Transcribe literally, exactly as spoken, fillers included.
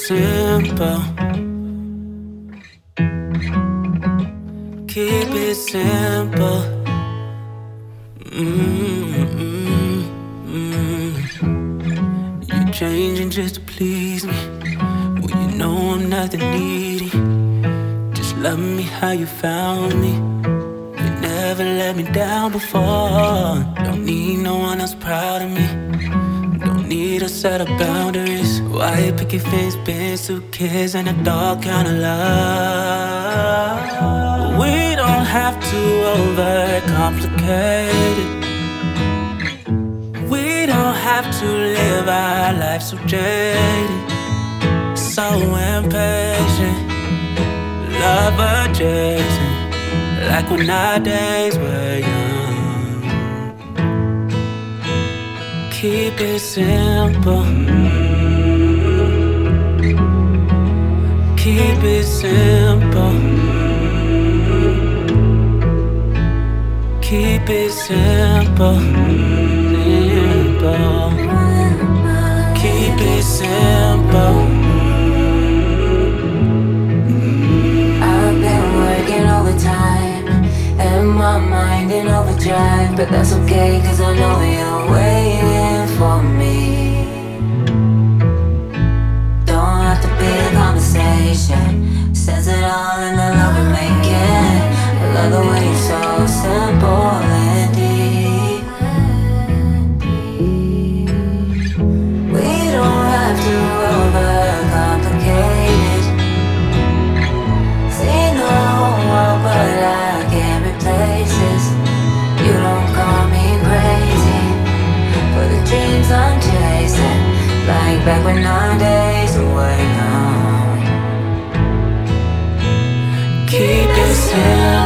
simple. Keep it simple. Mm-mm-mm. You're changing just to please me. Well, you know I'm nothing needy. Just love me how you found me. You never let me down before. Don't need no one else proud of me. Don't need a set of boundaries. Why picket fence, been suitcase, and a dog kind of love. We don't have to overcomplicate it. We don't have to live our life so jaded, so impatient, love adjacent, like when our days were young. Keep it simple. Keep it simple. Keep it simple. Simple. Keep it simple. I've been working overtime and my mind in overdrive, but that's okay, cause I know you're waiting for me. Don't have to be a conversation, says it all in the love we're making. I love the way you're so simple and deep. We don't have to overcomplicate it. See no world, but I can't replace this. You don't call me crazy for the dreams I'm chasing, like back when our days were young. Keep it simple.